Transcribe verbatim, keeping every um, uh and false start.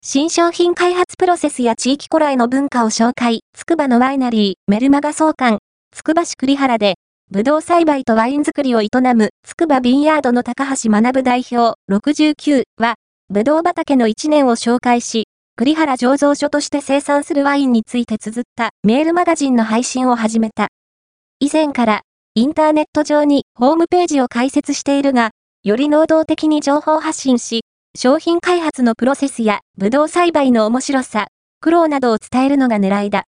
新商品開発プロセスや地域古来の文化を紹介、つくばのワイナリー、メルマガ創刊、つくば市栗原で、ぶどう栽培とワイン作りを営む、つくばビンヤードの高橋学代表、ろくじゅうきゅうは、ぶどう畑のいちねんを紹介し、栗原醸造所として生産するワインについて綴ったメールマガジンの配信を始めた。以前から、インターネット上にホームページを開設しているが、より能動的に情報発信し、商品開発のプロセスやぶどう栽培の面白さ、苦労などを伝えるのが狙いだ。